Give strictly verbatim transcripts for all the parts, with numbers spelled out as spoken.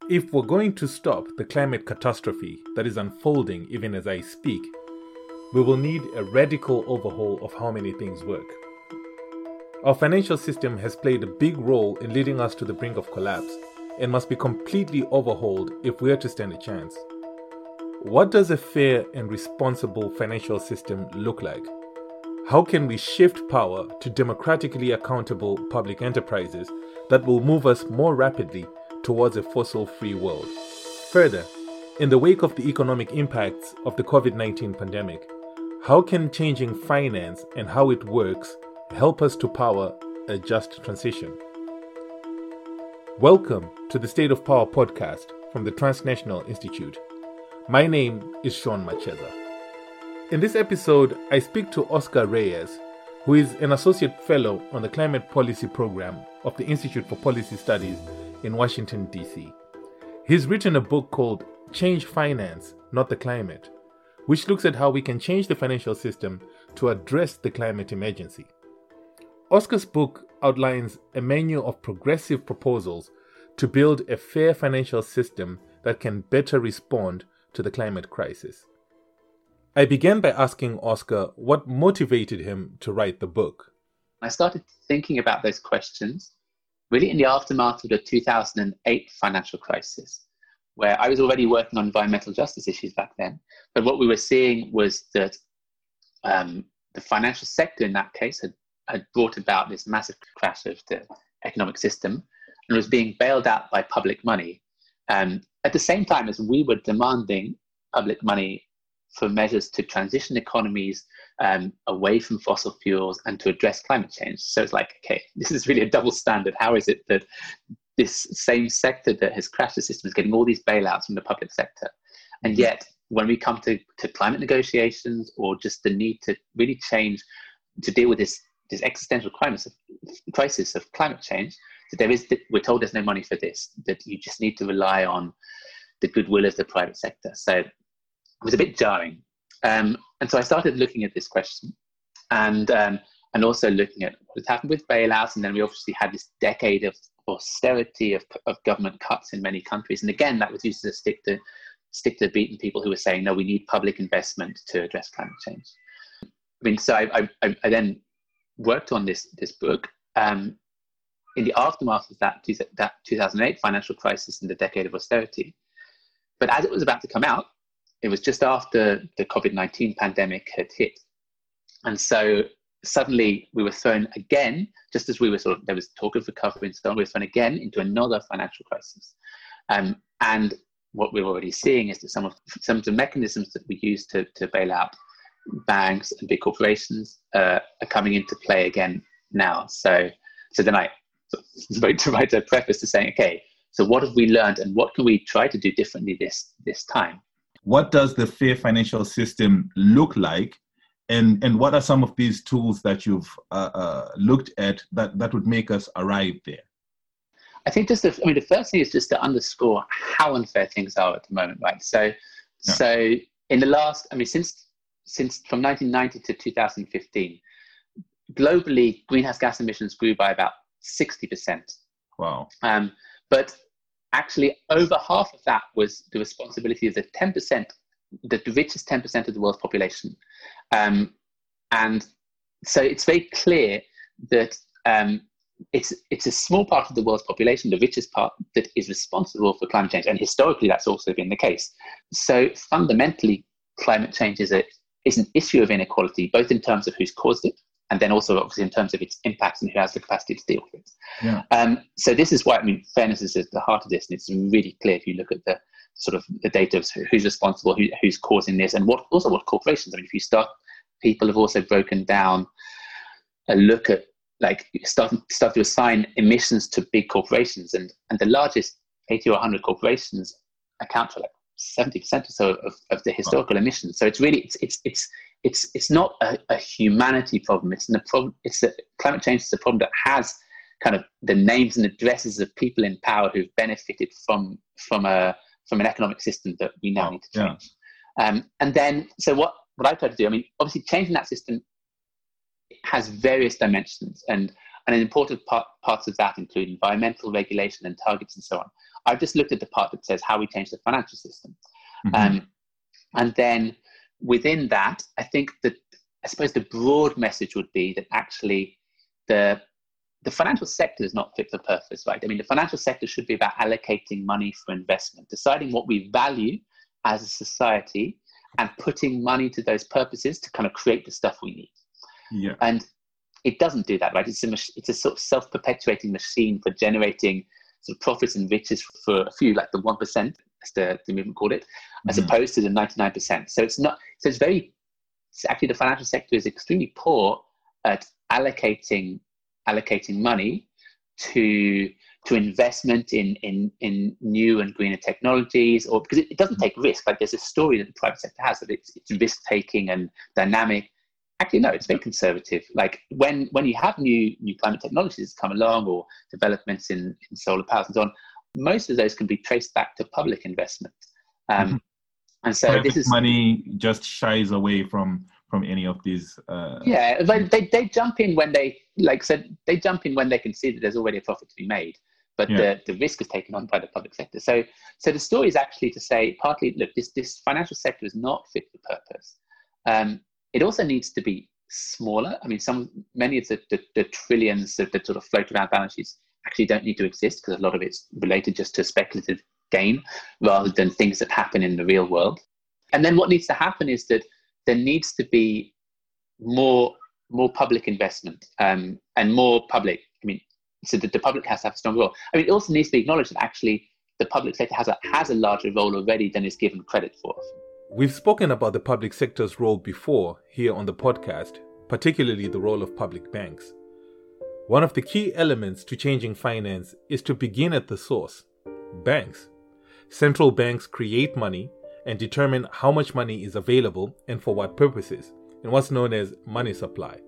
If we're going to stop the climate catastrophe that is unfolding even as I speak, we will need a radical overhaul of how many things work. Our financial system has played a big role in leading us to the brink of collapse and must be completely overhauled if we are to stand a chance. What does a fair and responsible financial system look like? How can we shift power to democratically accountable public enterprises that will move us more rapidly towards a fossil-free world? Further, in the wake of the economic impacts of the covid nineteen pandemic, how can changing finance and how it works help us to power a just transition? Welcome to the State of Power podcast from the Transnational Institute. My name is Sean Macheza. In this episode, I speak to Oscar Reyes, who is an associate fellow on the climate policy program of the Institute for Policy Studies in Washington, D C. He's written a book called Change Finance, Not the Climate, which looks at how we can change the financial system to address the climate emergency. Oscar's book outlines a menu of progressive proposals to build a fair financial system that can better respond to the climate crisis. I began by asking Oscar what motivated him to write the book. I started thinking about those questions really in the aftermath of the two thousand eight financial crisis, where I was already working on environmental justice issues back then. But what we were seeing was that um, the financial sector in that case had, had brought about this massive crash of the economic system and was being bailed out by public money. Um, at the same time as we were demanding public money for measures to transition economies um, away from fossil fuels and to address climate change. So it's like, okay, this is really a double standard. How is it that this same sector that has crashed the system is getting all these bailouts from the public sector? And yet, when we come to, to climate negotiations or just the need to really change, to deal with this, this existential crisis of, crisis of climate change, that there is, we're told there's no money for this, that you just need to rely on the goodwill of the private sector. So it was a bit jarring. Um, and so I started looking at this question and um, and also looking at what had happened with bailouts. And then we obviously had this decade of austerity of, of government cuts in many countries. And again, that was used to stick to, stick to the beaten people who were saying, no, we need public investment to address climate change. I mean, so I, I, I then worked on this, this book um, in the aftermath of that, that two thousand eight financial crisis and the decade of austerity. But as it was about to come out, it was just after the covid nineteen pandemic had hit. And so suddenly we were thrown again, just as we were sort of, there was talk of recovery and so on, we were thrown again into another financial crisis. Um, and what we're already seeing is that some of, some of the mechanisms that we use to, to bail out banks and big corporations uh, are coming into play again now. So, so then I wrote to write a preface to saying, okay, so what have we learned and what can we try to do differently this, this time? What does the fair financial system look like? And, and what are some of these tools that you've uh, uh, looked at that, that would make us arrive there? I think just, the, I mean, the first thing is just to underscore how unfair things are at the moment, right? So, yeah. so in the last, I mean, since, since from nineteen ninety to two thousand fifteen, globally, greenhouse gas emissions grew by about sixty percent. Wow. Um, but actually, over half of that was the responsibility of the ten percent, the richest ten percent of the world's population. Um, and so it's very clear that um, it's, it's a small part of the world's population, the richest part, that is responsible for climate change. And historically, that's also been the case. So fundamentally, climate change is, a, is an issue of inequality, both in terms of who's caused it, and then also obviously in terms of its impacts and who has the capacity to deal with it. Yeah. Um, so this is why, I mean, fairness is at the heart of this, and it's really clear if you look at the sort of the data of who's responsible, who, who's causing this, and what also what corporations. I mean, if you start, people have also broken down a look at, like, start, start to assign emissions to big corporations, and, and the largest eighty or one hundred corporations account for like seventy percent or so of, of the historical oh. emissions. So it's really, it's, it's, it's, It's it's not a, a humanity problem. It's a problem. It's a, climate change is a problem that has kind of the names and addresses of people in power who've benefited from from a from an economic system that we now oh, need to change. Yeah. Um, and then, so what what I try to do, I mean, obviously, changing that system has various dimensions, and and an important part, parts of that include environmental regulation and targets and so on. I've just looked at the part that says how we change the financial system. Mm-hmm. Um, and then within that, I think that, I suppose the broad message would be that actually the the financial sector is not fit for purpose, right? I mean, the financial sector should be about allocating money for investment, deciding what we value as a society and putting money to those purposes to kind of create the stuff we need. Yeah. And it doesn't do that, right? It's a, it's a sort of self-perpetuating machine for generating sort of profits and riches for a few, like the one percent, as the, the movement called it, mm-hmm. as opposed to the ninety-nine percent. So it's not, so it's very, it's actually the financial sector is extremely poor at allocating allocating money to to investment in in in new and greener technologies, or because it, it doesn't take risk. Like there's a story that the private sector has that it's, it's risk taking and dynamic. Actually, no, it's very conservative. Like when when you have new new climate technologies come along, or developments in, in solar power and so on, most of those can be traced back to public investment. Um, mm-hmm. And so private this is money just shies away from from any of these. Uh, yeah, they, they they jump in when they like said they jump in when they can see that there's already a profit to be made, but yeah. the, the risk is taken on by the public sector. So so the story is actually to say partly, look, this this financial sector is not fit for purpose. Um, it also needs to be smaller. I mean, some many of the, the, the trillions that, that sort of float around balance sheets actually don't need to exist because a lot of it's related just to speculative gain rather than things that happen in the real world. And then what needs to happen is that there needs to be more more public investment um, and more public. I mean, so that the public has to have a strong role. I mean, it also needs to be acknowledged that actually the public sector has a has a larger role already than is given credit for. We've spoken about the public sector's role before here on the podcast, particularly the role of public banks. One of the key elements to changing finance is to begin at the source, banks. Central banks create money and determine how much money is available and for what purposes, in what's known as money supply.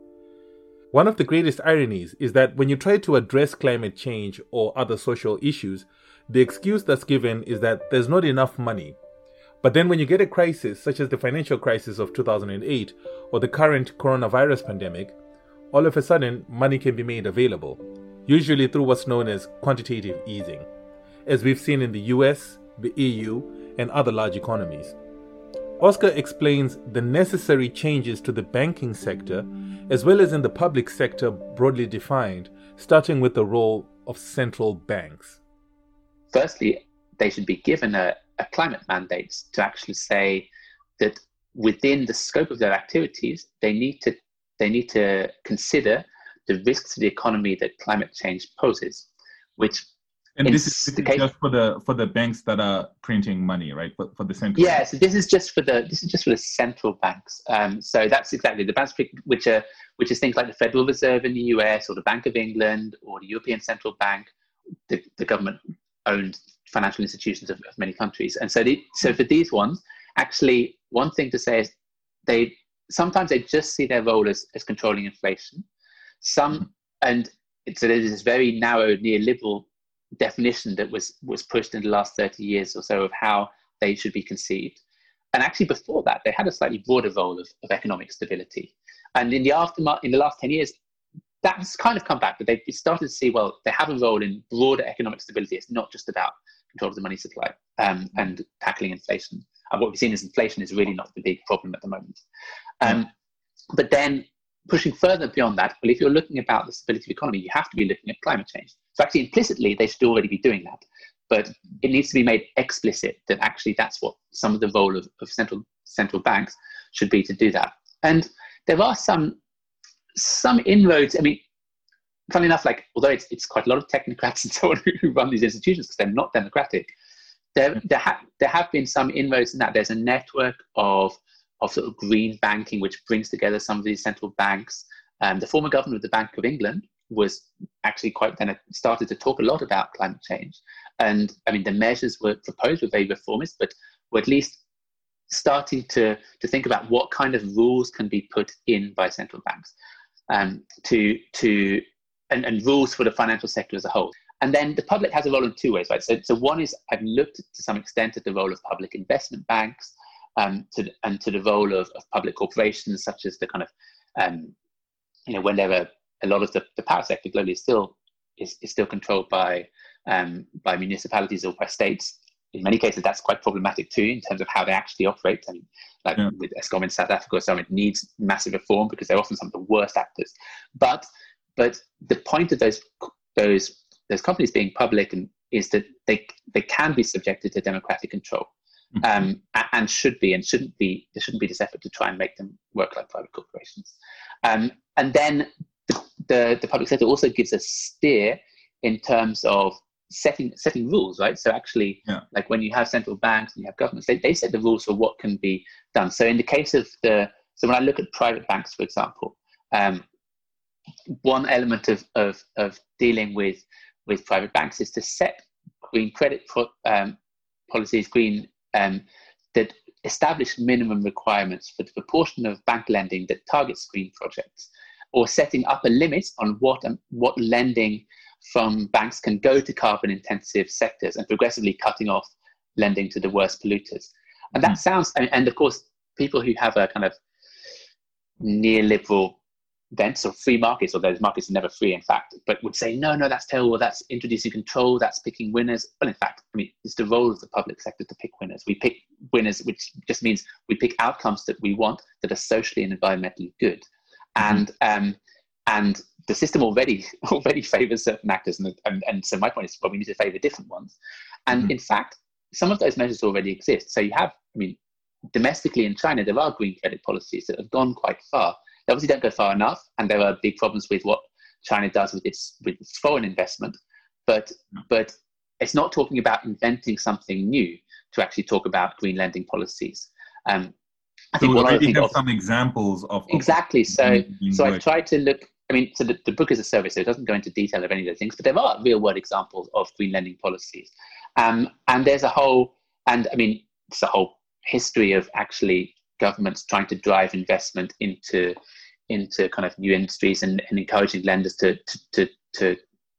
One of the greatest ironies is that when you try to address climate change or other social issues, the excuse that's given is that there's not enough money. But then when you get a crisis, such as the financial crisis of two thousand eight or the current coronavirus pandemic, all of a sudden money can be made available, usually through what's known as quantitative easing, as we've seen in the U S, the E U, and other large economies. Oscar explains the necessary changes to the banking sector, as well as in the public sector broadly defined, starting with the role of central banks. Firstly, they should be given a, a climate mandate to actually say that within the scope of their activities, they need to they need to consider the risks to the economy that climate change poses, which And this is, this is just for the for the banks that are printing money, right? For, for the central. Yeah, so this is just for the this is just for the central banks. Um, so that's exactly the banks which are which is things like the Federal Reserve in the U S or the Bank of England or the European Central Bank, the, the government-owned financial institutions of, of many countries. And so the, so for these ones, actually, one thing to say is they sometimes they just see their role as, as controlling inflation. Some and it's, so there's this very narrow neoliberal definition that was was pushed in the last thirty years or so of how they should be conceived. And actually before that, they had a slightly broader role of, of economic stability. And in the aftermath, in the last ten years, that's kind of come back, but they've started to see, well, they have a role in broader economic stability. It's not just about control of the money supply um, and tackling inflation. And what we've seen is inflation is really not the big problem at the moment. Um, but then pushing further beyond that, well, if you're looking about the stability of the economy, you have to be looking at climate change. So actually, implicitly, they should already be doing that. But it needs to be made explicit that actually that's what some of the role of, of central central banks should be to do that. And there are some some inroads. I mean, funny enough, like although it's it's quite a lot of technocrats and so on who run these institutions because they're not democratic, there there, ha- there have been some inroads in that. There's a network of of sort of green banking which brings together some of these central banks. Um, the former governor of the Bank of England was actually quite then started to talk a lot about climate change. And I mean, the measures were proposed were very reformist, but were at least starting to, to think about what kind of rules can be put in by central banks um, to, to and, and rules for the financial sector as a whole. And then the public has a role in two ways, right? So, so one is I've looked to some extent at the role of public investment banks um, to, and to the role of, of public corporations, such as the kind of, um, you know, when there are a lot of the, the power sector globally is still is, is still controlled by um, by municipalities or by states. In many cases, that's quite problematic too in terms of how they actually operate. I mean, like yeah. with Eskom in South Africa or so, it needs massive reform because they're often some of the worst actors. But but the point of those those those companies being public and is that they they can be subjected to democratic control, mm-hmm. um, and should be and shouldn't be. There shouldn't be this effort to try and make them work like private corporations. Um, and then the, the the public sector also gives a steer in terms of setting setting rules, right? So actually, yeah. like when you have central banks and you have governments, they, they set the rules for what can be done. So in the case of the, so when I look at private banks, for example, um, one element of, of of dealing with with private banks is to set green credit pro, um, policies, green um, that establish minimum requirements for the proportion of bank lending that targets green projects, or setting up a limit on what um, what lending from banks can go to carbon intensive sectors and progressively cutting off lending to the worst polluters. And that sounds, and, and of course, people who have a kind of neoliberal bent or free markets, or those markets are never free, in fact, but would say, no, no, that's terrible. That's introducing control. That's picking winners. Well, in fact, I mean, it's the role of the public sector to pick winners. We pick winners, which just means we pick outcomes that we want that are socially and environmentally good. Mm-hmm. And, um, and the system already already favors certain actors, and, and and so my point is, well, we need to favor different ones. And mm-hmm. in fact, some of those measures already exist. So you have, I mean, domestically in China, there are green credit policies that have gone quite far. They obviously don't go far enough, and there are big problems with what China does with its with its foreign investment. But mm-hmm. but it's not talking about inventing something new to actually talk about green lending policies. Um, I so think we one already thing have of, some examples of, of exactly. So so work. I've tried to look. I mean, so the, the book is a survey, so it doesn't go into detail of any of those things, but there are real world examples of green lending policies. Um, and there's a whole, and I mean, it's a whole history of actually governments trying to drive investment into into kind of new industries and, and encouraging lenders to to, to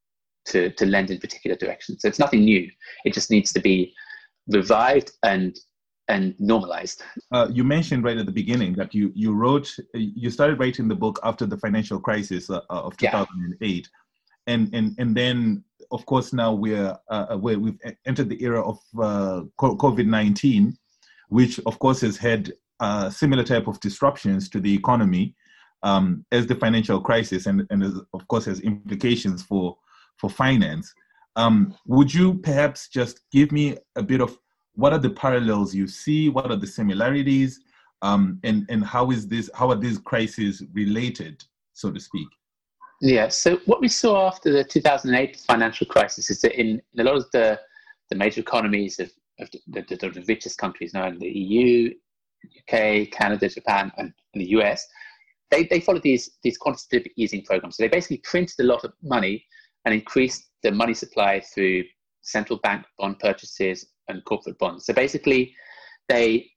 to to lend in particular directions. So it's nothing new. It just needs to be revived and and normalized. Uh, you mentioned right at the beginning that you you wrote, you started writing the book after the financial crisis uh, of two thousand eight, yeah. and and and then of course now we're uh, we're we've entered the era of uh, COVID nineteen, which of course has had uh, similar type of disruptions to the economy um, as the financial crisis, and and as, of course has implications for for finance. Um, would you perhaps just give me a bit of what are the parallels you see? What are the similarities? Um, and, and how is this, how are these crises related, so to speak? Yeah, so what we saw after the two thousand eight financial crisis is that in, in a lot of the, the major economies of, of the, the, the richest countries now, in the E U, U K, Canada, Japan, and, and the U S, they, they followed these, these quantitative easing programs. So they basically printed a lot of money and increased the money supply through central bank bond purchases and corporate bonds. So basically, they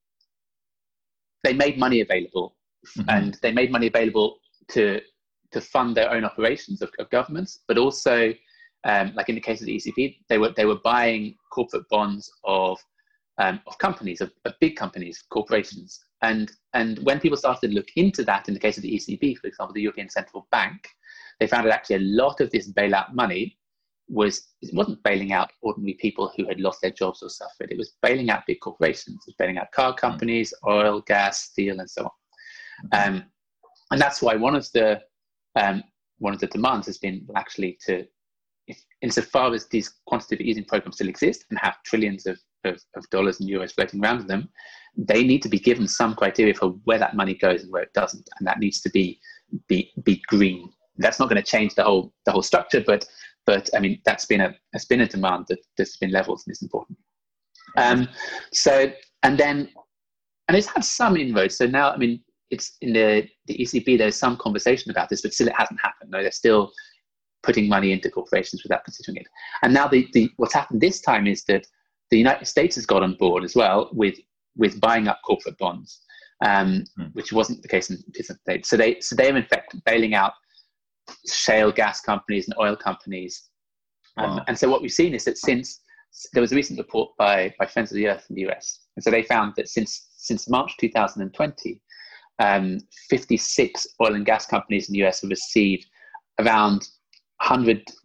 they made money available, mm-hmm. and they made money available to to fund their own operations of, of governments, but also, um, like in the case of the E C B, they were they were buying corporate bonds of um, of companies, of, of big companies, corporations, and and when people started to look into that, in the case of the E C B, for example, the European Central Bank, they found that actually a lot of this bailout money was, it wasn't bailing out ordinary people who had lost their jobs or suffered. It was bailing out big corporations. It was bailing out car companies, oil, gas, steel, and so on. Um, and that's why one of the um, one of the demands has been actually to, if, insofar as these quantitative easing programs still exist and have trillions of, of, of dollars and euros floating around them, they need to be given some criteria for where that money goes and where it doesn't, and that needs to be be be green. That's not going to change the whole the whole structure, but But I mean, that's been a has been a demand that that's been leveled and is important. Um, so and then and it's had some inroads. So now, I mean, it's in the the E C B. There's some conversation about this, but still, it hasn't happened. No, they're still putting money into corporations without considering it. And now, the, the what's happened this time is that the United States has got on board as well with with buying up corporate bonds, um, hmm. which wasn't the case in two thousand eight. So they so they are in fact bailing out shale gas companies and oil companies. Um, wow. And so what we've seen is that since there was a recent report by, by Friends of the Earth in the U S, and so they found that since since March two thousand twenty, um, fifty-six oil and gas companies in the U S have received around one hundred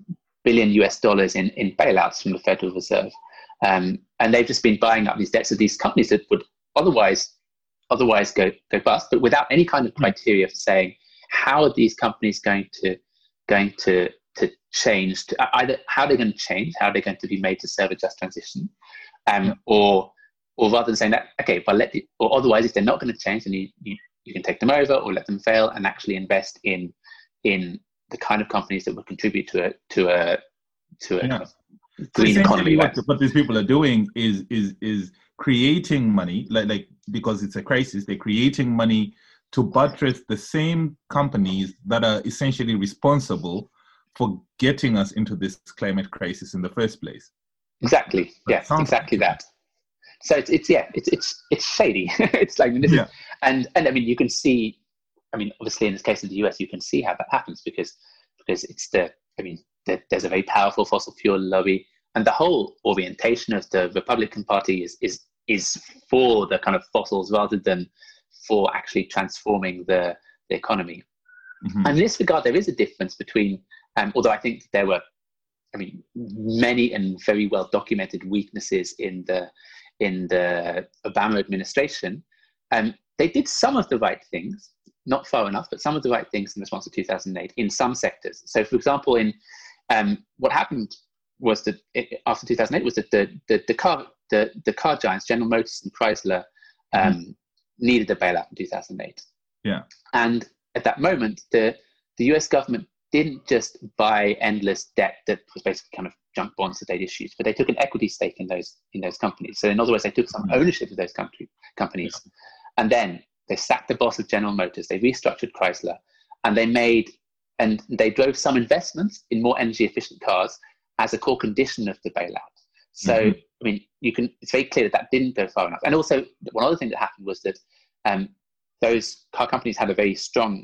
billion U S dollars in, in bailouts from the Federal Reserve. Um, and they've just been buying up these debts of these companies that would otherwise otherwise go, go bust, but without any kind of criteria for saying how are these companies going to going to to change, to, either how they're going to change, how they're going to be made to serve a just transition, um, yeah. or or rather than saying that, okay, but let the, or otherwise if they're not going to change, then you, you you can take them over or let them fail and actually invest in in the kind of companies that would contribute to a to a to a yeah. kind of green so economy. What, what these people are doing is is is creating money, like like because it's a crisis, they're creating money to buttress the same companies that are essentially responsible for getting us into this climate crisis in the first place. Exactly. That yeah, exactly that. So it's it's yeah, it's it's it's shady. It's like this yeah. is, and and I mean you can see, I mean obviously in this case of the U S you can see how that happens because because it's the I mean the, there's a very powerful fossil fuel lobby and the whole orientation of the Republican Party is is is for the kind of fossils rather than for actually transforming the, the economy. Mm-hmm. And in this regard, there is a difference between, um, although I think there were, I mean, many and very well documented weaknesses in the in the Obama administration. Um, they did some of the right things, not far enough, but some of the right things in response to two thousand eight in some sectors. So, for example, in um, what happened was that it, after two thousand eight was that the the, the car the, the car giants, General Motors and Chrysler, um, mm-hmm. needed a bailout in two thousand eight. Yeah, and at that moment, the the U S government didn't just buy endless debt that was basically kind of junk bonds that they'd issued, but they took an equity stake in those in those companies. So in other words, they took some ownership of those country, companies. Yeah. And then they sacked the boss of General Motors, they restructured Chrysler, and they made, and they drove some investments in more energy efficient cars as a core condition of the bailout. So, mm-hmm. I mean, you can, it's very clear that that didn't go far enough. And also one other thing that happened was that um, those car companies had a very strong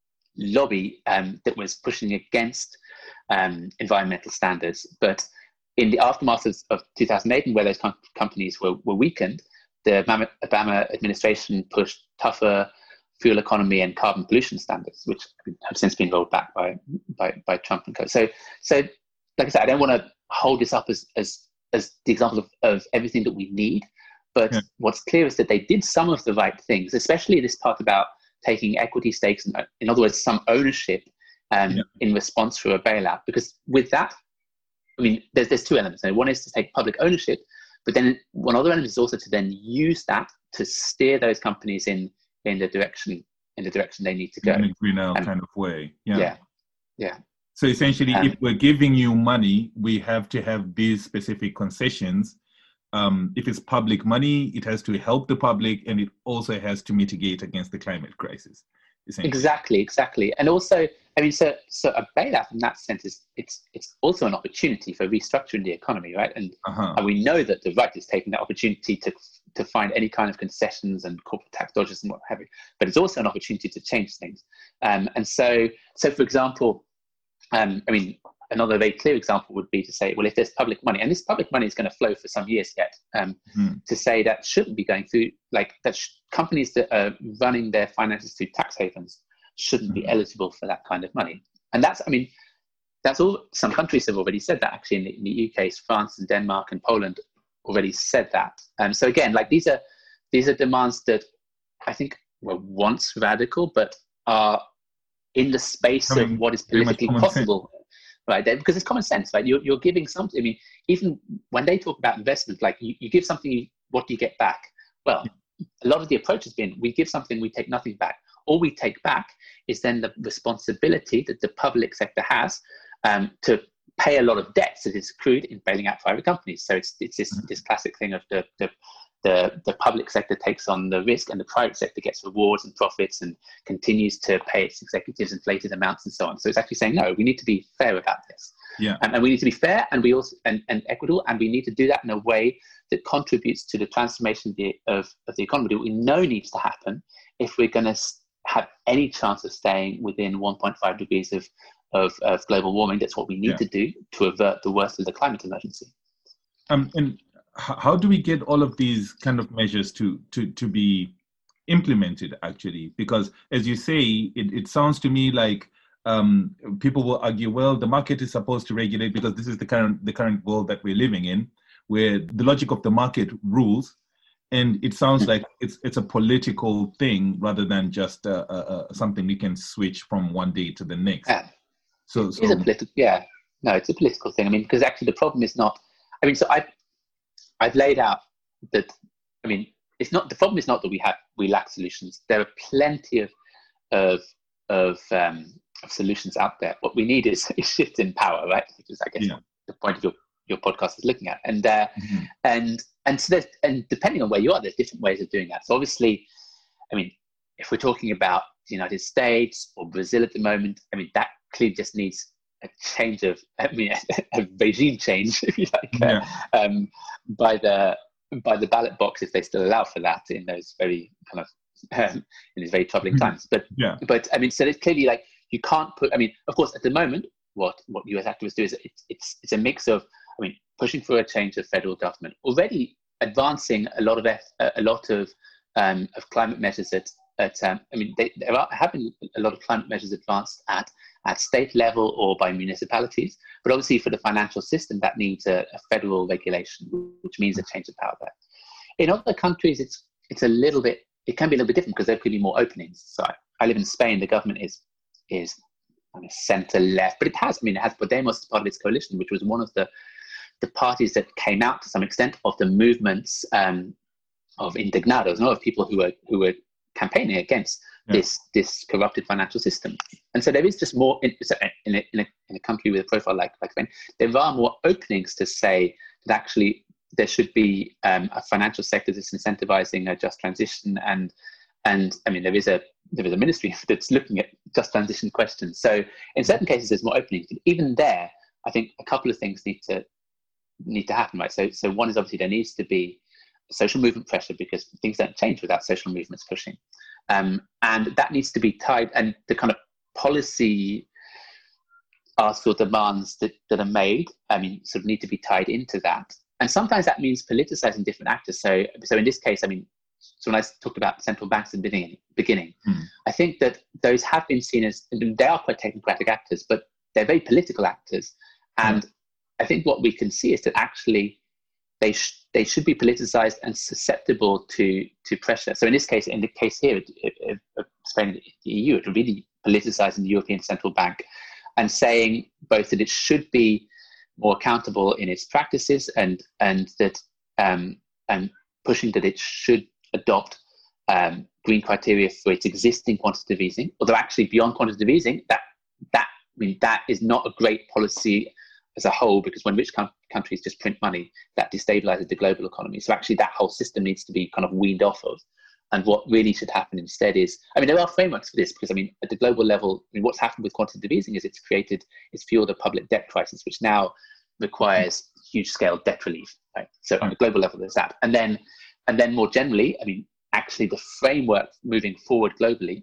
lobby um, that was pushing against um, environmental standards. But in the aftermath of, of two thousand eight and where those com- companies were, were weakened, the Obama, Obama administration pushed tougher fuel economy and carbon pollution standards, which have since been rolled back by by, by Trump and co. So, so like I said, I don't want to hold this up as as, as the example of, of everything that we need. But yeah. what's clear is that they did some of the right things, especially this part about taking equity stakes, and in other words, some ownership um, yeah. in response for a bailout. Because with that, I mean, there's there's two elements. One is to take public ownership, but then one other element is also to then use that to steer those companies in in the direction in the direction they need to go. In a greener um, kind of way. Yeah. Yeah. Yeah. So essentially, um, if we're giving you money, we have to have these specific concessions. Um, if it's public money, it has to help the public, and it also has to mitigate against the climate crisis. Exactly, exactly. And also, I mean, so so a bailout in that sense is it's it's also an opportunity for restructuring the economy, right? And, uh-huh. and we know that the right is taking that opportunity to to find any kind of concessions and corporate tax dodges and what have you. But it's also an opportunity to change things. Um, and so, so for example, um, I mean. Another very clear example would be to say, well, if there's public money, and this public money is going to flow for some years yet, um, mm. to say that shouldn't be going through, like that sh- companies that are running their finances through tax havens shouldn't mm. be eligible for that kind of money. And that's, I mean, that's all, some countries have already said that actually in the, in the U K, France and Denmark and Poland already said that. Um, so again, like these are, these are demands that I think were once radical, but are in the space I mean, of what is politically possible. Sense. Right, because it's common sense, right? You're, you're giving something. I mean, even when they talk about investment, like you, you give something, you, what do you get back? Well, a lot of the approach has been, we give something, we take nothing back. All we take back is then the responsibility that the public sector has um, to pay a lot of debts that is accrued in bailing out private companies. So it's it's this, this classic thing of the, the the the public sector takes on the risk and the private sector gets rewards and profits and continues to pay its executives inflated amounts and so on. So it's actually saying, no, we need to be fair about this. Yeah. Um, and we need to be fair and we also and, and equitable, and we need to do that in a way that contributes to the transformation of the, of, of the economy that we know needs to happen if we're going to have any chance of staying within one point five degrees of, of, of global warming. That's what we need yeah. to do to avert the worst of the climate emergency. Um, and how do we get all of these kind of measures to to to be implemented actually? Because as you say, it, it sounds to me like um, people will argue, well, the market is supposed to regulate because this is the current the current world that we're living in, where the logic of the market rules. And it sounds like it's it's a political thing rather than just uh, uh, something we can switch from one day to the next. Yeah. So, it so is a political, yeah. No, it's a political thing. I mean, because actually the problem is not, I mean, so I, I've laid out that, I mean, it's not, the problem is not that we have, we lack solutions. There are plenty of, of, of, um, of solutions out there. What we need is a shift in power, right? Which is, I guess, yeah. the point of your, your podcast is looking at. And, uh, mm-hmm. and, and so there's, and depending on where you are, there's different ways of doing that. So obviously, I mean, if we're talking about the United States or Brazil at the moment, I mean, that clearly just needs a change of, I mean, a regime change, if you like, yeah. uh, um, by the by the ballot box, if they still allow for that in those very kind of um, in these very troubling mm-hmm. times. But yeah. but I mean, so it's clearly like you can't put. I mean, of course, at the moment, what what U S activists do is it's it's it's a mix of, I mean, pushing for a change of federal government, already advancing a lot of a lot of um, of climate measures that. At, um, I mean, they, there are, have been a lot of climate measures advanced at, at state level or by municipalities, but obviously for the financial system that needs a, a federal regulation, which means a change of power there. In other countries, it's it's a little bit, it can be a little bit different because there could be more openings. So I, I live in Spain. The government is is kind of centre left, but it has, I mean, it has Podemos as part of its coalition, which was one of the the parties that came out to some extent of the movements um, of indignados, not of people who were who were campaigning against yeah. this this corrupted financial system. And so there is just more in, in, a, in, a, in a country with a profile like, like Spain, there are more openings to say that actually there should be um, a financial sector that's incentivizing a just transition. And and I mean, there is a there is a ministry that's looking at just transition questions. So in certain cases, there's more openings. But even there, I think a couple of things need to need to happen, right? So so one is obviously there needs to be social movement pressure because things don't change without social movements pushing. Um, and that needs to be tied, and the kind of policy asks or demands that, that are made, I mean, sort of need to be tied into that. And sometimes that means politicizing different actors. So, so in this case, I mean, so when I talked about central banks in the beginning, beginning mm. I think that those have been seen as, they are quite technocratic actors, but they're very political actors. And mm. I think what we can see is that actually they sh- they should be politicized and susceptible to to pressure. So in this case, in the case here of Spain and the E U, it would be politicizing the European Central Bank and saying both that it should be more accountable in its practices and and that um, and pushing that it should adopt um, green criteria for its existing quantitative easing. Although actually beyond quantitative easing, that that I mean that is not a great policy as a whole, because when rich com- countries just print money, that destabilizes the global economy. So actually that whole system needs to be kind of weaned off of. And what really should happen instead is, I mean, there are frameworks for this, because I mean, at the global level, I mean, what's happened with quantitative easing is it's created, it's fueled a public debt crisis, which now requires huge scale debt relief, right? So at the global level, there's that. And then, and then more generally, I mean, actually the framework moving forward globally,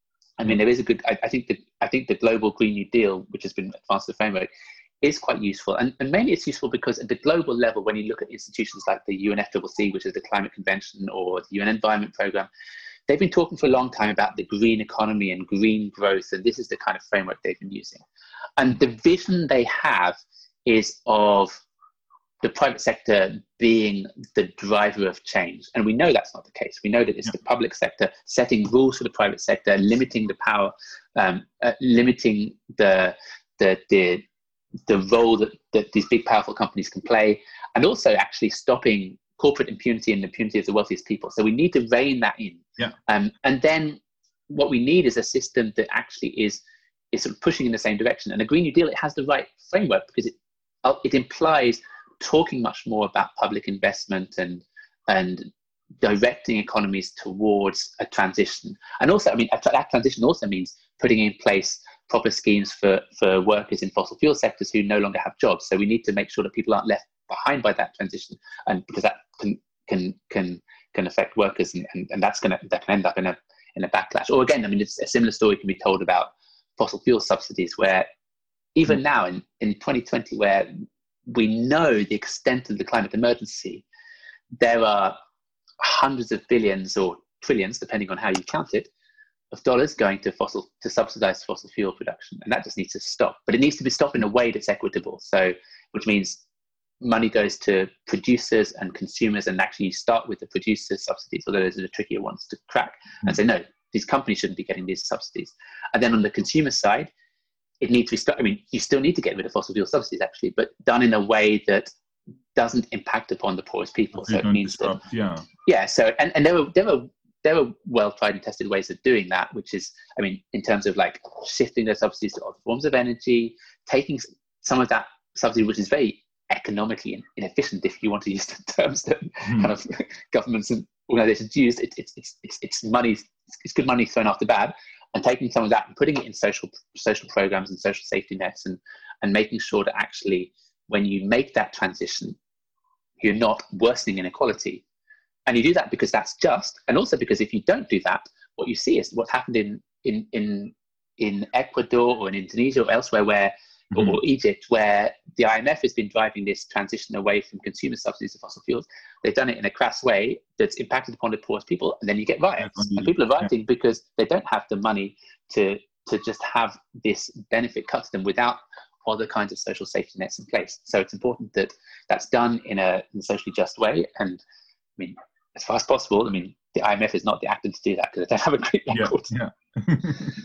I mean, there is a good, I, I think that, I think the global Green New Deal, which has been advanced the framework, is quite useful. And, and mainly it's useful because at the global level, when you look at institutions like the U N F C C C, which is the Climate Convention, or the U N Environment Programme, they've been talking for a long time about the green economy and green growth. And this is the kind of framework they've been using. And the vision they have is of the private sector being the driver of change. And we know that's not the case. We know that it's yeah. the public sector setting rules for the private sector, limiting the power, um, uh, limiting the, the, the, the role that, that these big, powerful companies can play, and also actually stopping corporate impunity and the impunity of the wealthiest people. So we need to rein that in. Yeah. Um, and then what we need is a system that actually is, is sort of pushing in the same direction. And a Green New Deal, it has the right framework because it, it implies talking much more about public investment and, and directing economies towards a transition. And also, I mean, that transition also means putting in place proper schemes for, for workers in fossil fuel sectors who no longer have jobs. So we need to make sure that people aren't left behind by that transition, and because that can can can can affect workers, and, and, and that's gonna that can end up in a in a backlash. Or again, I mean, it's a similar story can be told about fossil fuel subsidies, where even mm. now in, in twenty twenty, where we know the extent of the climate emergency, there are hundreds of billions or trillions, depending on how you count it, of dollars going to fossil to subsidize fossil fuel production, and that just needs to stop. But it needs to be stopped in a way that's equitable. So, which means money goes to producers and consumers, and actually you start with the producers' subsidies, although those are the trickier ones to crack, mm-hmm. and say no, these companies shouldn't be getting these subsidies. And then on the consumer side, it needs to be start. I mean, you still need to get rid of fossil fuel subsidies actually, but done in a way that doesn't impact upon the poorest people. So it means disrupt, that yeah, yeah. So and and there were there were there were well tried and tested ways of doing that, which is, I mean, in terms of like shifting those subsidies to other forms of energy, taking some of that subsidy, which is very economically inefficient, if you want to use the terms that mm. kind of governments and organizations use. It, it's it's it's it's money. It's good money thrown after bad, and taking some of that and putting it in social social programs and social safety nets, and and making sure that actually when you make that transition, you're not worsening inequality. And you do that because that's just, and also because if you don't do that, what you see is what's happened in in in in Ecuador or in Indonesia or elsewhere, where mm-hmm. or Egypt, where the I M F has been driving this transition away from consumer subsidies to fossil fuels. They've done it in a crass way that's impacted upon the poorest people, and then you get riots. Mm-hmm. And people are rioting yeah. because they don't have the money to to just have this benefit cut to them without other kinds of social safety nets in place. So it's important that that's done in a, in a socially just way. And I mean, as far as possible, I mean, the I M F is not the actor to do that because they don't have a great record. Yeah. yeah.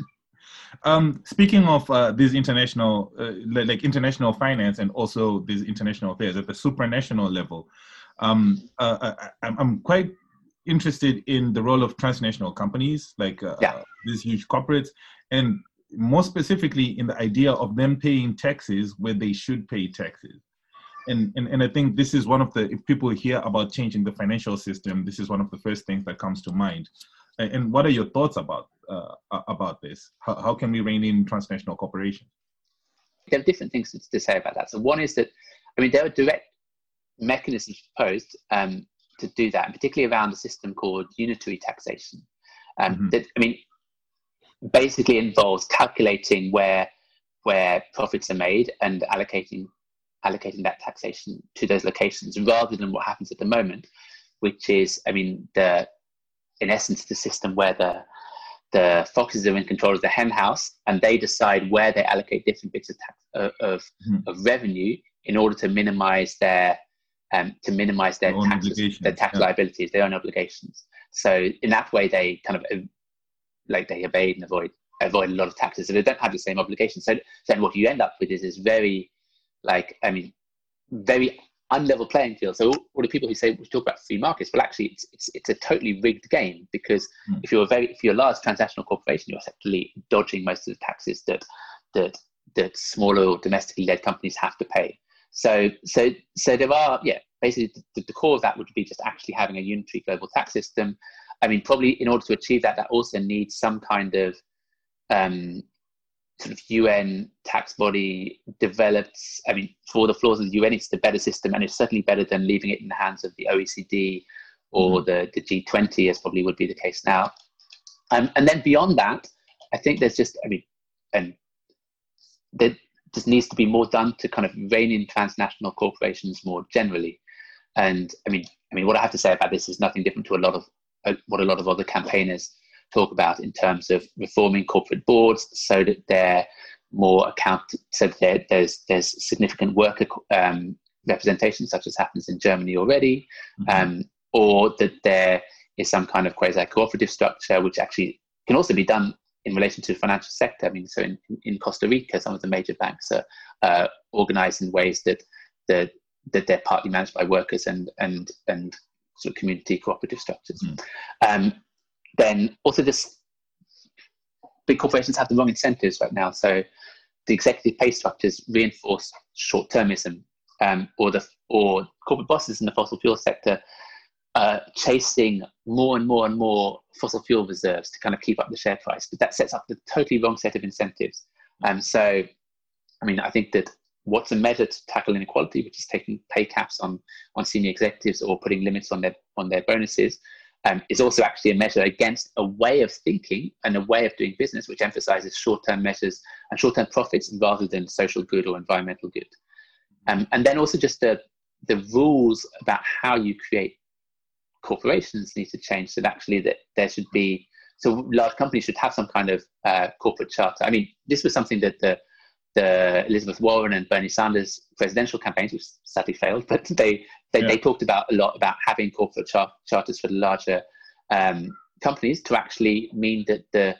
um, speaking of uh, these international, uh, like international finance and also these international affairs at the supranational level, um, uh, I, I'm quite interested in the role of transnational companies, like uh, yeah. these huge corporates, and more specifically in the idea of them paying taxes where they should pay taxes. And, and and I think this is one of the, if people hear about changing the financial system, this is one of the first things that comes to mind. And, and what are your thoughts about uh, about this? How, how can we rein in transnational corporations? There are different things to, to say about that. So one is that, I mean, there are direct mechanisms proposed um, to do that, and particularly around a system called unitary taxation. Um, mm-hmm. That, I mean, basically involves calculating where where profits are made and allocating allocating that taxation to those locations, rather than what happens at the moment, which is, I mean, the in essence the system where the the foxes are in control of the hen house, and they decide where they allocate different bits of tax, uh, of mm-hmm. of revenue in order to minimize their um, to minimize their, their taxes, their tax yeah. liabilities, their own obligations. So in that way, they kind of like they evade and avoid avoid a lot of taxes, so they don't have the same obligations. So then what you end up with is this very, like, I mean, very unlevel playing field. So all the people who say we talk about free markets, well, actually, it's it's it's a totally rigged game, because mm. if you're a very if you're a large transnational corporation, you're effectively dodging most of the taxes that that that smaller or domestically led companies have to pay. So so so there are yeah basically the, the core of that would be just actually having a unitary global tax system. I mean, probably in order to achieve that, that also needs some kind of um, sort of U N tax body developed. I mean, for the flaws of the U N, it's the better system, and it's certainly better than leaving it in the hands of the O E C D or mm-hmm. the, the G twenty, as probably would be the case now. Um, and then beyond that, I think there's just, I mean, and there just needs to be more done to kind of rein in transnational corporations more generally. And I mean, I mean, what I have to say about this is nothing different to a lot of what a lot of other campaigners talk about in terms of reforming corporate boards so that they're more account, so that there's there's significant worker um, representation, such as happens in Germany already, mm-hmm. um, or that there is some kind of quasi-cooperative structure, which actually can also be done in relation to the financial sector. I mean, so in, in Costa Rica, some of the major banks are uh, organized in ways that that that they're partly managed by workers and and and sort of community cooperative structures. Mm. Um, then also just big corporations have the wrong incentives right now. So the executive pay structures reinforce short-termism, um, or the or corporate bosses in the fossil fuel sector uh, chasing more and more and more fossil fuel reserves to kind of keep up the share price. But that sets up the totally wrong set of incentives. Um, so, I mean, I think that what's a measure to tackle inequality, which is taking pay caps on, on senior executives or putting limits on their on their bonuses, um, is also actually a measure against a way of thinking and a way of doing business which emphasizes short-term measures and short-term profits rather than social good or environmental good. Um, and then also just the, the rules about how you create corporations need to change, so that actually that there should be so large companies should have some kind of uh, corporate charter. I mean, this was something that the the Elizabeth Warren and Bernie Sanders presidential campaigns, which sadly failed, but they they, yeah. they talked about a lot about having corporate char- charters for the larger um, companies to actually mean that the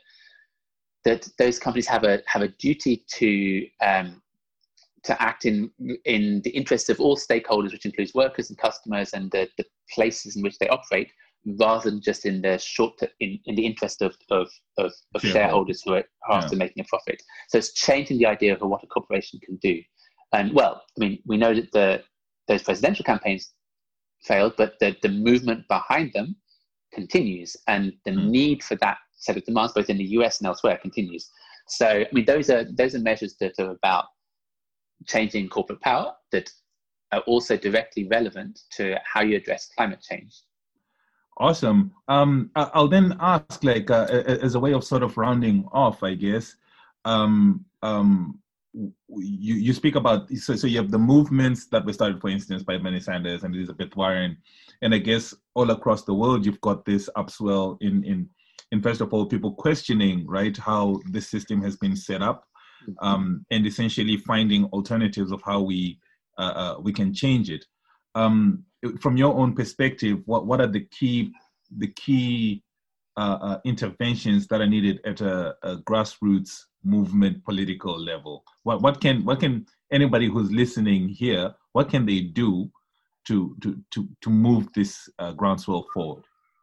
that those companies have a have a duty to um, to act in in the interests of all stakeholders, which includes workers and customers and the, the places in which they operate, rather than just in the short in, in the interest of of, of, of yeah. shareholders who are after yeah. making a profit. So it's changing the idea of what a corporation can do. And well, I mean, we know that the those presidential campaigns failed, but the, the movement behind them continues, and the mm. need for that set of demands, both in the U S and elsewhere, continues. So, I mean, those are those are measures that are about changing corporate power that are also directly relevant to how you address climate change. Awesome. Um, I'll then ask, like, uh, as a way of sort of rounding off, I guess, um, um, you, you speak about, so, so you have the movements that were started, for instance, by Bernie Sanders and Elizabeth Warren, and I guess all across the world, you've got this upswell in, in, in first of all, people questioning, right, how this system has been set up, um, and essentially finding alternatives of how we uh, uh, we can change it. Um, from your own perspective, what, what are the key the key uh, uh, interventions that are needed at a, a grassroots movement political level? What what can what can anybody who's listening here, what can they do to to to to move this uh, groundswell forward?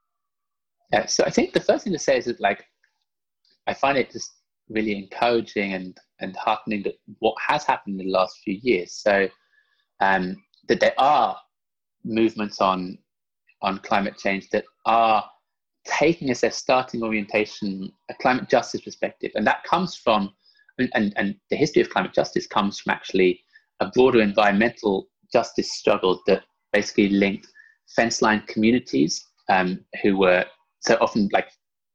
Yeah, so I think the first thing to say is that, like, I find it just really encouraging and and heartening that what has happened in the last few years. So um, that there are movements on on climate change that are taking as their starting orientation a climate justice perspective, and that comes from and and the history of climate justice comes from actually a broader environmental justice struggle that basically linked fence line communities um, who were so often like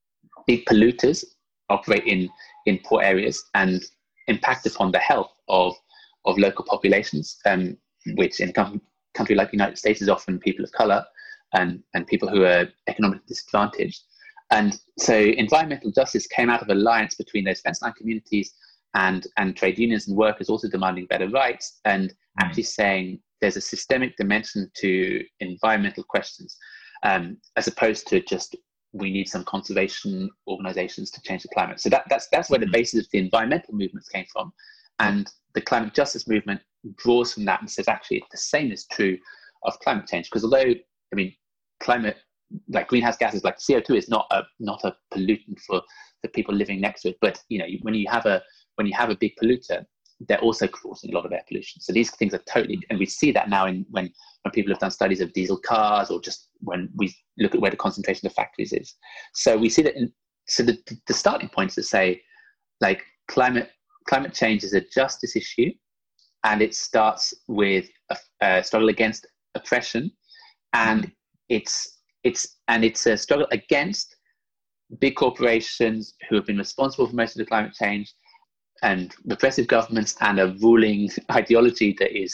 big polluters, operate in in poor areas and impact upon the health of of local populations, um, which in a com- country like the United States is often people of color and and people who are economically disadvantaged. And so environmental justice came out of alliance between those fence line communities and and trade unions and workers also demanding better rights, and actually saying there's a systemic dimension to environmental questions, um, as opposed to just we need some conservation organizations to change the climate. So that, that's that's where the basis of the environmental movements came from. And the climate justice movement draws from that and says, actually, the same is true of climate change. Because although, I mean, climate, like greenhouse gases, like C O two is not a not a pollutant for the people living next to it. But, you know, when you have a when you have a big polluter, they're also causing a lot of air pollution. So these things are totally, and we see that now in when, when people have done studies of diesel cars, or just when we look at where the concentration of factories is. So we see that, in, so the, the starting point is to say, like, climate climate change is a justice issue, and it starts with a, a struggle against oppression, and it's it's and it's a struggle against big corporations who have been responsible for most of the climate change, and repressive governments, and a ruling ideology that is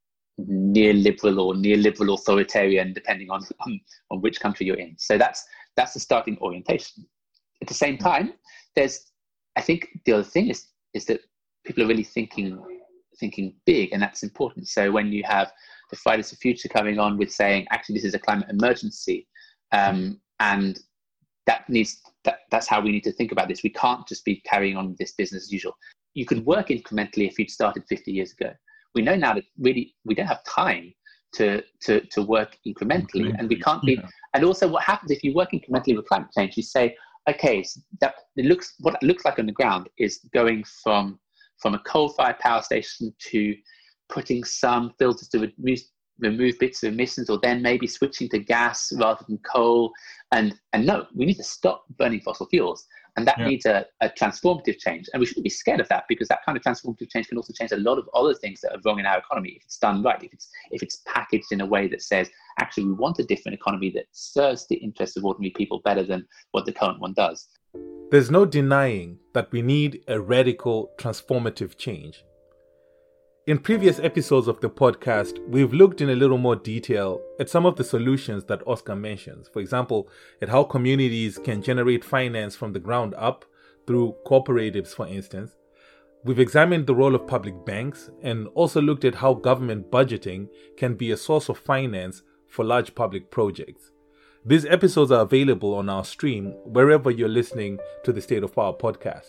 neoliberal or neoliberal authoritarian, depending on, on on which country you're in. So that's that's the starting orientation. At the same time, there's, I think the other thing is is that people are really thinking thinking big, and that's important. So when you have the Fridays for Future coming on with saying, actually, this is a climate emergency, um, and that needs that, that's how we need to think about this. We can't just be carrying on this business as usual. You could work incrementally if you'd started fifty years ago. We know now that really we don't have time to to to work incrementally, incrementally. and we can't be. Yeah. And also, what happens if you work incrementally with climate change? You say, okay, so that it looks what it looks like on the ground is going from from a coal-fired power station to putting some filters to remove, remove bits of emissions, or then maybe switching to gas rather than coal. And and no, we need to stop burning fossil fuels. And that yeah. needs a, a transformative change. And we shouldn't be scared of that, because that kind of transformative change can also change a lot of other things that are wrong in our economy if it's done right, if it's if it's packaged in a way that says, actually, we want a different economy that serves the interests of ordinary people better than what the current one does. There's no denying that we need a radical transformative change. In previous episodes of the podcast, we've looked in a little more detail at some of the solutions that Oscar mentions. For example, at how communities can generate finance from the ground up through cooperatives, for instance. We've examined the role of public banks and also looked at how government budgeting can be a source of finance for large public projects. These episodes are available on our stream wherever you're listening to the State of Power podcast.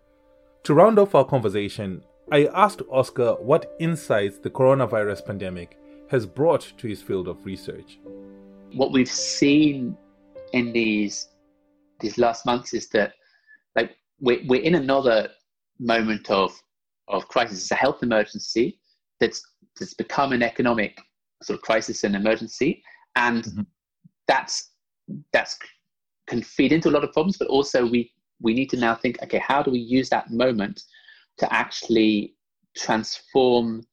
To round off our conversation, I asked Oscar what insights the coronavirus pandemic has brought to his field of research. What we've seen in these these last months is that, like, we're, we're in another moment of of crisis. It's a health emergency that's that's become an economic sort of crisis and emergency, and mm-hmm. that's that's can feed into a lot of problems. But also, we we need to now think, okay, how do we use that moment to actually transform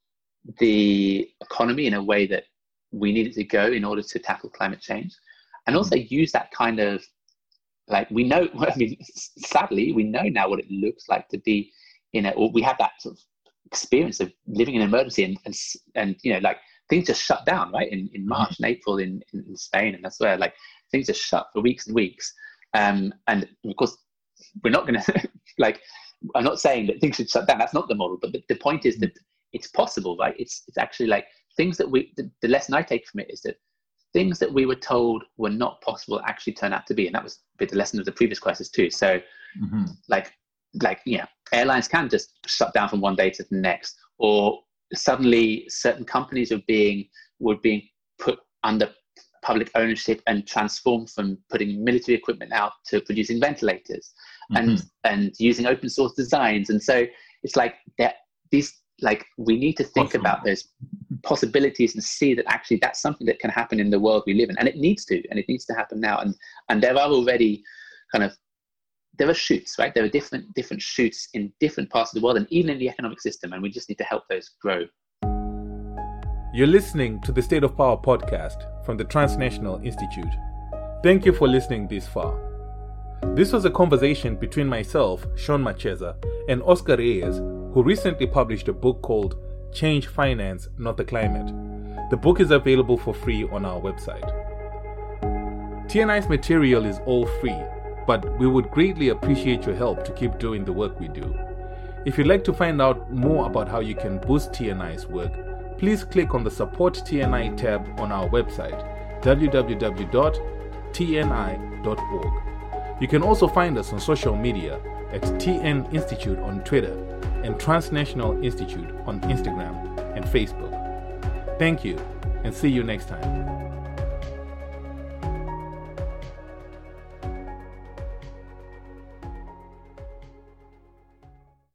the economy in a way that we need it to go in order to tackle climate change, and also use that kind of, like, we know, I mean, sadly, we know now what it looks like to be in a, or we have that sort of experience of living in an emergency, and, and, and you know, like, things just shut down, right? In, in March and April in, in, in Spain, and that's where, like, things just shut for weeks and weeks. Um, and of course, we're not going to, like, I'm not saying that things should shut down. That's not the model. But the, the point is that it's possible, right? It's it's actually like things that we, the, the lesson I take from it is that things that we were told were not possible actually turn out to be. And that was a bit the lesson of the previous crisis too. So mm-hmm. like, like, you know, airlines can just shut down from one day to the next, or suddenly certain companies are being, were being put under public ownership and transformed from putting military equipment out to producing ventilators. Mm-hmm. and and using open source designs. And so it's like that these, like, we need to think awesome. about those possibilities and see that actually that's something that can happen in the world we live in, and it needs to, and it needs to happen now. And and there are already kind of, there are shoots, right? There are different different shoots in different parts of the world and even in the economic system, and we just need to help those grow. You're listening to the State of Power podcast from the Transnational Institute. Thank you for listening this far. This was a conversation between myself, Sean Macheza, and Oscar Reyes, who recently published a book called Change Finance, Not the Climate. The book is available for free on our website. T N I's material is all free, but we would greatly appreciate your help to keep doing the work we do. If you'd like to find out more about how you can boost T N I's work, please click on the Support T N I tab on our website, w w w dot t n i dot org. You can also find us on social media at T N Institute on Twitter and Transnational Institute on Instagram and Facebook. Thank you, and see you next time.